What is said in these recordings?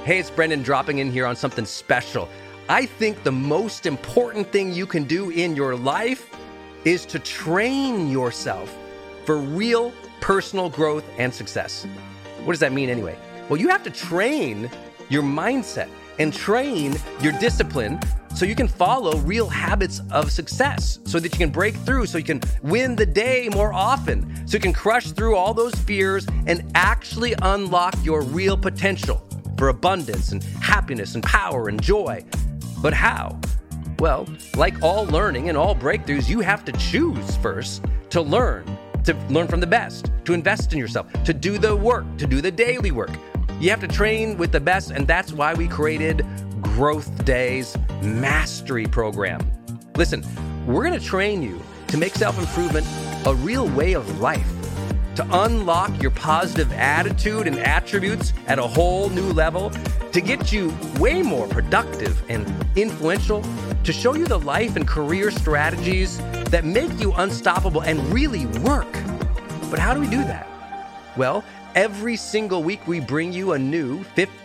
Hey, it's Brendan dropping in here on something special. I think the most important thing you can do in your life is to train yourself for real personal growth and success. What does that mean anyway? Well, you have to train your mindset and train your discipline so you can follow real habits of success, so that you can break through, so you can win the day more often, so you can crush through all those fears and actually unlock your real potential for abundance and happiness and power and joy. But how? Well, like all learning and all breakthroughs, you have to choose first to learn from the best, to invest in yourself, to do the work, to do the daily work. You have to train with the best, and that's why we created Growth Day's Mastery Program. Listen, we're going to train you to make self-improvement a real way of life, to unlock your positive attitude and attributes at a whole new level, to get you way more productive and influential, to show you the life and career strategies that make you unstoppable and really work. But how do we do that? Well, every single week we bring you a new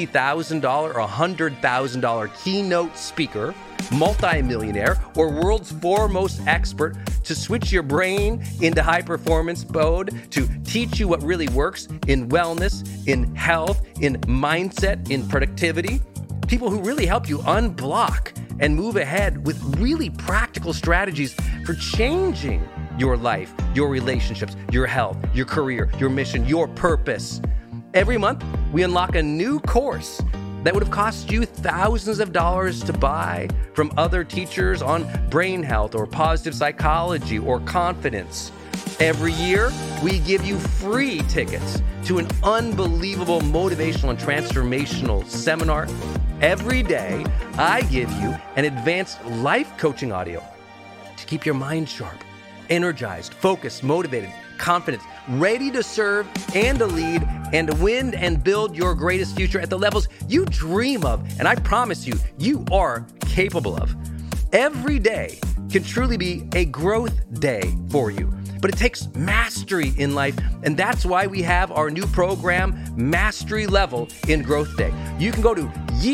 $50,000 or $100,000 keynote speaker, multimillionaire, or world's foremost expert to switch your brain into high performance mode, to teach you what really works in wellness, in health, in mindset, in productivity. People who really help you unblock and move ahead with really practical strategies for changing your life, your relationships, your health, your career, your mission, your purpose. Every month, we unlock a new course that would have cost you thousands of dollars to buy from other teachers on brain health or positive psychology or confidence. Every year, we give you free tickets to an unbelievable motivational and transformational seminar. Every day, I give you an advanced life coaching audio to keep your mind sharp, energized, focused, motivated, confident, ready to serve and to lead and to win and build your greatest future at the levels you dream of. And I promise you, you are capable of. Every day can truly be a growth day for you. But it takes mastery in life, and that's why we have our new program, Mastery Level in Growth Day. You can go to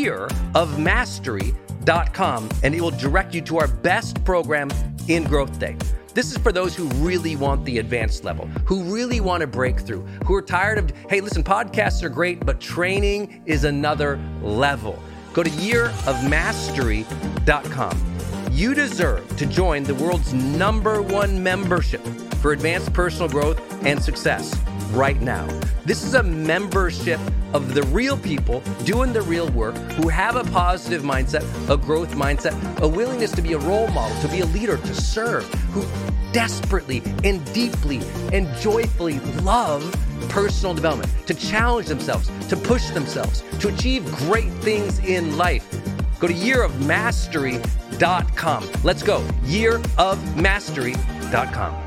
yearofmastery.com, and it will direct you to our best program in Growth Day. This is for those who really want the advanced level, who really want to break through, who are tired of, hey, listen, podcasts are great, but training is another level. Go to yearofmastery.com. You deserve to join the world's #1 membership for advanced personal growth and success right now. This is a membership of the real people doing the real work, who have a positive mindset, a growth mindset, a willingness to be a role model, to be a leader, to serve, who desperately and deeply and joyfully love personal development, to challenge themselves, to push themselves, to achieve great things in life. Go to yearofmastery.com. Let's go. yearofmastery.com.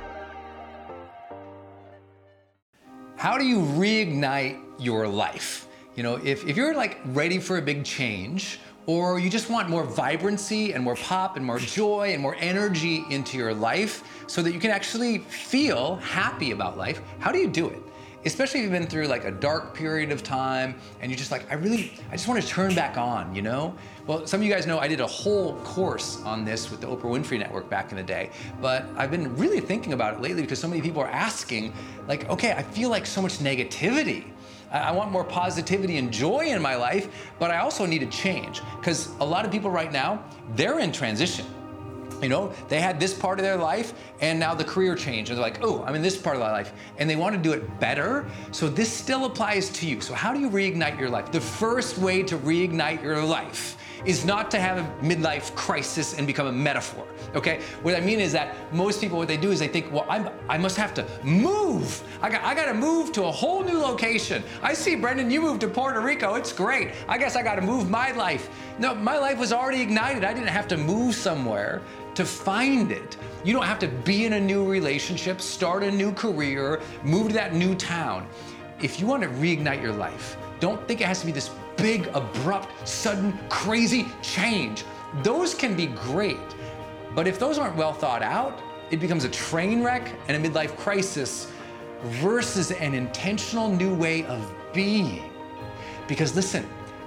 How do you reignite your life? You know, if you're like ready for a big change, or you just want more vibrancy and more pop and more joy and more energy into your life so that you can actually feel happy about life, how do you do it? Especially if you've been through like a dark period of time and you're just like, I just want to turn back on, you know? Well, some of you guys know I did a whole course on this with the Oprah Winfrey Network back in the day, but I've been really thinking about it lately because so many people are asking, like, okay, I feel like so much negativity. I want more positivity and joy in my life, but I also need a change because a lot of people right now, they're in transition. You know, they had this part of their life and now the career changed. And they're like, oh, I'm in this part of my life. And they want to do it better. So this still applies to you. So how do you reignite your life? The first way to reignite your life is not to have a midlife crisis and become a metaphor, okay? What I mean is that most people, what they do is they think, well, I must have to move. I got to move to a whole new location. I see, Brendan, you moved to Puerto Rico. It's great. I guess I got to move my life. No, my life was already ignited. I didn't have to move somewhere to find it. You don't have to be in a new relationship, start a new career, move to that new town. If you want to reignite your life, don't think it has to be this big, abrupt, sudden, crazy change. Those can be great, but if those aren't well thought out, it becomes a train wreck and a midlife crisis versus an intentional new way of being. Because listen,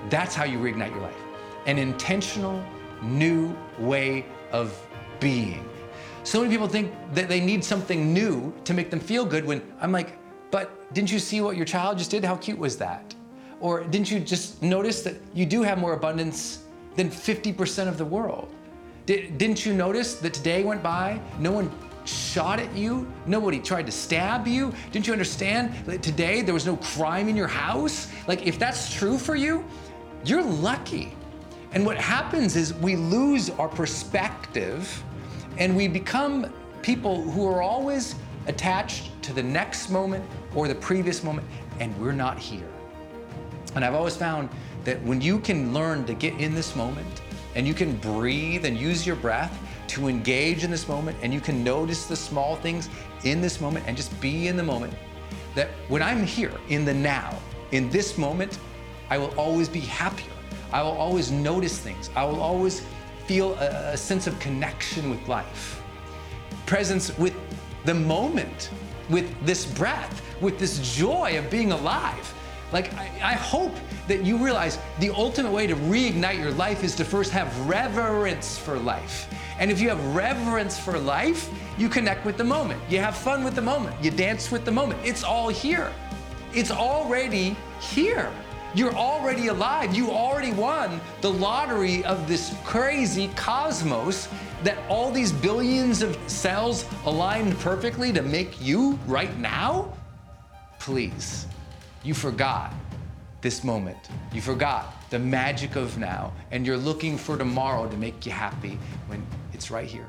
That's how you reignite your life. An intentional, new way of being. So many people think that they need something new to make them feel good when I'm like, but didn't you see what your child just did? How cute was that? Or didn't you just notice that you do have more abundance than 50% of the world? Didn't you notice that today went by, no one shot at you? Nobody tried to stab you? Didn't you understand that today there was no crime in your house? Like, if that's true for you, you're lucky. And what happens is we lose our perspective and we become people who are always attached to the next moment or the previous moment, and we're not here. And I've always found that when you can learn to get in this moment and you can breathe and use your breath to engage in this moment, and you can notice the small things in this moment and just be in the moment, that when I'm here in the now, in this moment, I will always be happier. I will always notice things. I will always feel a sense of connection with life. Presence with the moment, with this breath, with this joy of being alive. Like, I hope that you realize the ultimate way to reignite your life is to first have reverence for life. And if you have reverence for life, you connect with the moment. You have fun with the moment. You dance with the moment. It's all here. It's already here. You're already alive. You already won the lottery of this crazy cosmos that all these billions of cells aligned perfectly to make you right now? Please, you forgot this moment. You forgot the magic of now, and you're looking for tomorrow to make you happy when it's right here.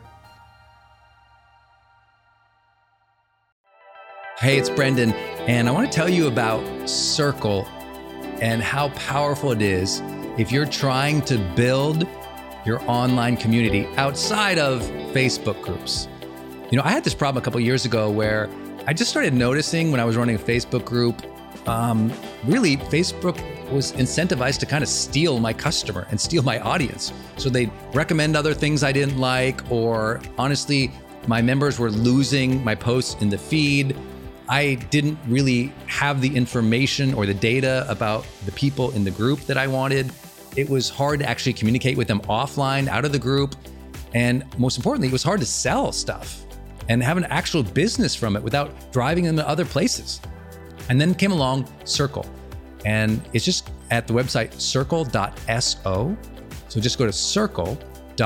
Hey, it's Brendan, and I want to tell you about Circle and how powerful it is if you're trying to build your online community outside of Facebook groups. You know, I had this problem a couple of years ago where I just started noticing when I was running a Facebook group, really Facebook was incentivized to kind of steal my customer and steal my audience. So they'd recommend other things I didn't like, or honestly, my members were losing my posts in the feed. I didn't really have the information or the data about the people in the group that I wanted. It was hard to actually communicate with them offline, out of the group. And most importantly, it was hard to sell stuff and have an actual business from it without driving them to other places. And then came along Circle. And it's just at the website circle.so. So just go to circle.so.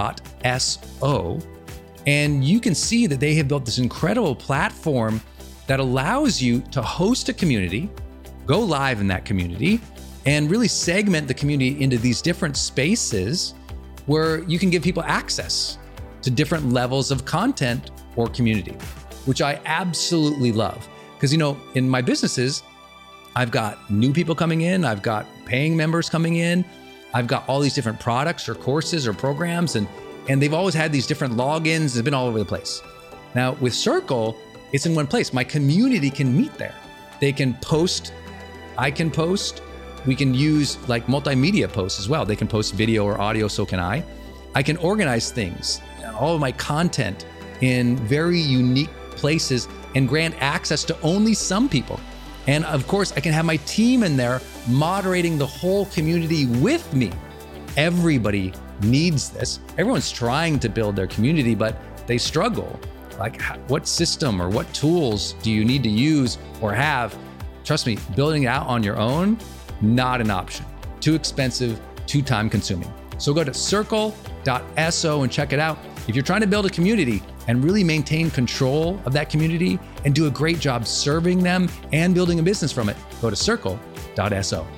And you can see that they have built this incredible platform that allows you to host a community, go live in that community, and really segment the community into these different spaces where you can give people access to different levels of content or community, which I absolutely love. Because, you know, in my businesses, I've got new people coming in, I've got paying members coming in, I've got all these different products or courses or programs, and they've always had these different logins. It's been all over the place. Now with Circle, it's in one place. My community can meet there. They can post, I can post. We can use like multimedia posts as well. They can post video or audio, so can I. I can organize things, all of my content in very unique places and grant access to only some people. And of course, I can have my team in there moderating the whole community with me. Everybody needs this. Everyone's trying to build their community, but they struggle. Like, what system or what tools do you need to use or have? Trust me, building it out on your own, not an option. Too expensive, too time consuming. So go to circle.so and check it out. If you're trying to build a community and really maintain control of that community and do a great job serving them and building a business from it, go to circle.so.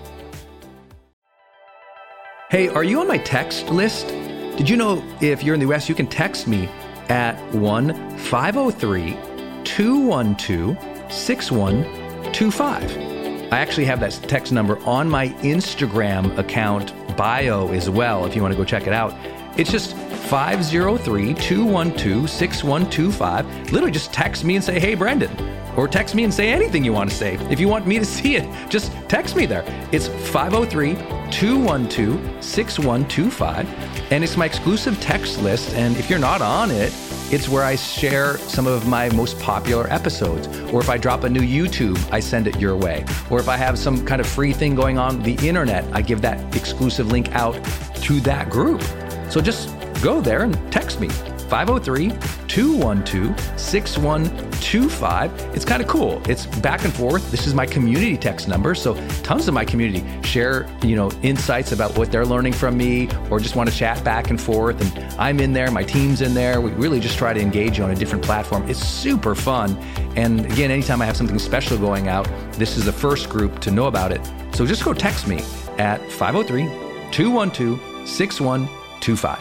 Hey, are you on my text list? Did you know if you're in the US, you can text me at 1-503-212-6125. I actually have that text number on my Instagram account bio as well, if you want to go check it out. It's just 503-212-6125. Literally just text me and say, hey, Brendan. Or text me and say anything you want to say. If you want me to see it, just text me there. It's 503-212-6125. And it's my exclusive text list. And if you're not on it, It's where I share some of my most popular episodes. Or if I drop a new YouTube, I send it your way. Or if I have some kind of free thing going on the internet, I give that exclusive link out to that group. So just go there and text me, 503-212-6125. It's kind of cool. It's back and forth. This is my community text number. So tons of my community share, insights about what they're learning from me, or just want to chat back and forth. And I'm in there, my team's in there. We really just try to engage you on a different platform. It's super fun. And again, anytime I have something special going out, this is the first group to know about it. So just go text me at 503-212-6125.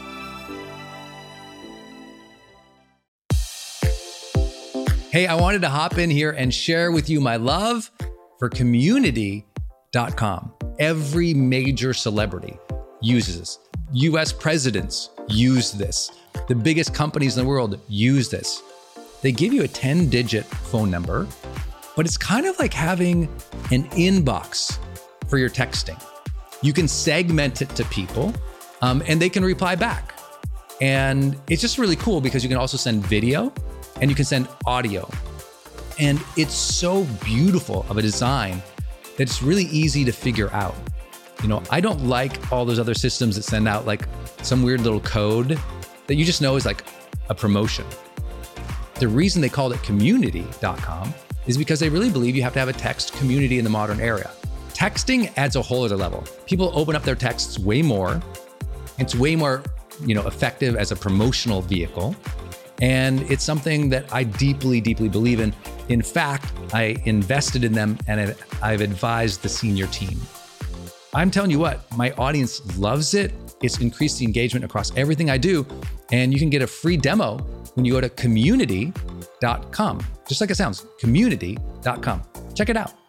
Hey, I wanted to hop in here and share with you my love for Community.com. Every major celebrity uses this. US presidents use this. The biggest companies in the world use this. They give you a 10-digit phone number, but it's kind of like having an inbox for your texting. You can segment it to people, and they can reply back. And it's just really cool because you can also send video and you can send audio. And it's so beautiful of a design that it's really easy to figure out. I don't like all those other systems that send out like some weird little code that you just know is like a promotion. The reason they called it Community.com is because they really believe you have to have a text community in the modern era. Texting adds a whole other level. People open up their texts way more. It's way more, effective as a promotional vehicle. And it's something that I deeply, deeply believe in. In fact, I invested in them and I've advised the senior team. I'm telling you what, my audience loves it. It's increased the engagement across everything I do. And you can get a free demo when you go to community.com. Just like it sounds, community.com. Check it out.